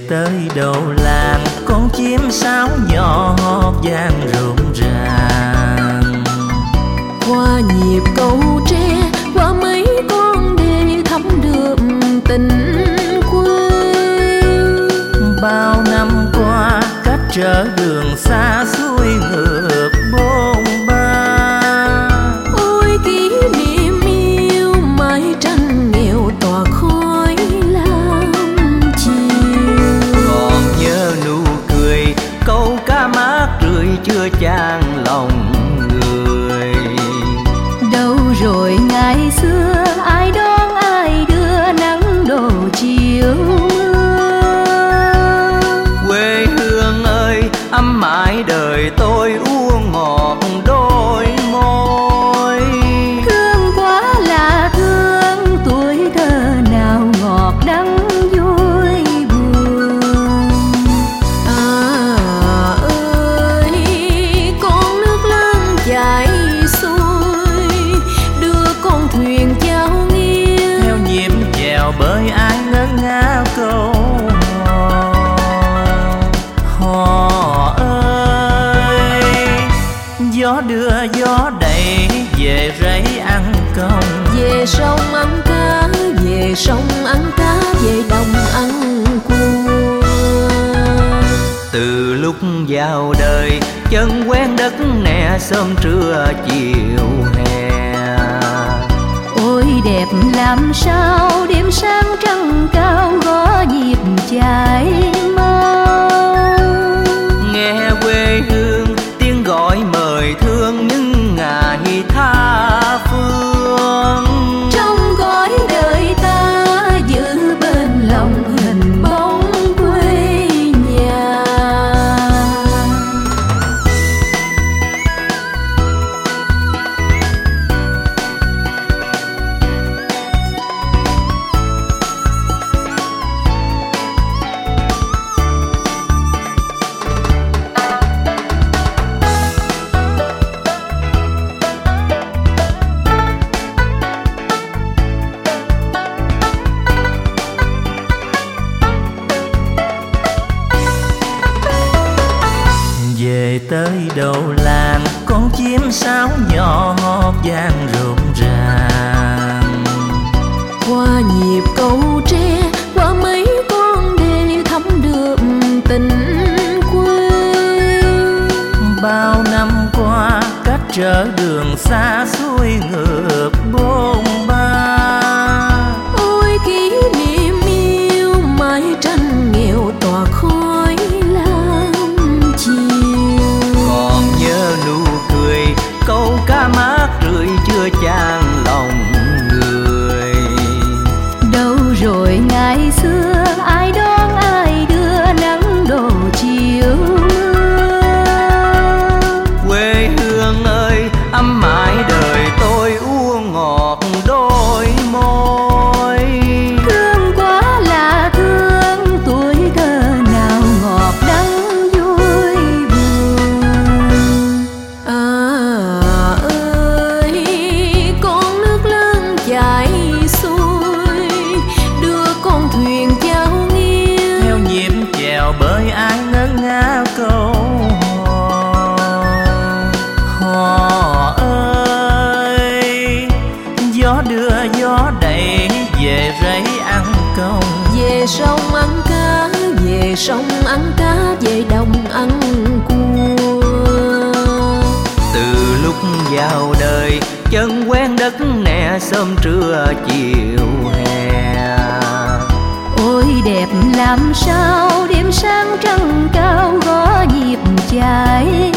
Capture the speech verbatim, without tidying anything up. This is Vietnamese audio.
tới đầu làng, con chim sáo nhỏ hót vang rộn ràng. Qua nhịp cầu tre, qua mấy con đê thắm đượm tình quê. Bao năm qua cách trở đường xa xuôi ngược bôn ba. Ôi kỷ niệm yêu mái tranh nghèo tỏa khói lam chiều. Còn nhớ nụ cười câu cá mát rượi chưa chan lòng người. Đâu rồi ngày xưa ai đón ai đưa nắng đổ chiều mưa. Quê hương ơi ấm mãi đời tôi uống ngọt đôi môi. Thương quá là thương tuổi thơ nào ngọt đắng vui buồn. À ơi con nước lớn chảy xuôi, đưa con thuyền chao nghiêng. Theo nhịp chèo bơi ai ngân nga câu hò ơi. Gió đưa gió đẩy về rẫy ăn công. Về sông ăn cá, về sông ăn cá, về đồng ăn cua. Từ lúc vào đời chân quen đất nè, sớm trưa chiều hè. Ôi đẹp làm sao đêm sáng trăng cao gõ nhịp chạy mau. Nghe quê hương tiếng gọi mời thương những ngày tha phương. Trong cõi đời ta giữ bên lòng hình bóng quê nhà. Về tới đầu làng con chim sáo nhỏ hót vang rộn ràng. Qua nhịp cầu tre, qua mấy con đê thắm đượm tình quê. Bao năm qua cách trở đường xa xuôi ngược bôn ba. Ôi kỷ niệm yêu mái tranh nghèo tỏa khói lam chiều. Còn nhớ nụ cười câu cá mát rượi chưa chan lòng người. Đâu rồi ngày xưa ai đón ai đưa nắng đổ chiều mưa. Quê hương ơi ấm mãi đời tôi uống ngọt đôi môi. Thương quá là thương tuổi thơ nào ngọt đắng vui buồn. À ơi con nước lớn chảy xuôi, đưa con thuyền chao nghiêng. Theo nhịp chèo bơi ai ngân nga câu hò ơi. Gió đưa gió đẩy về rẫy ăn công. Về sông ăn cá, về sông ăn cá, về đồng ăn cua. Từ lúc vào đời chân quen đất nè, sớm trưa chiều hè. Ôi đẹp làm sao đêm sáng trăng cao gõ nhịp chạy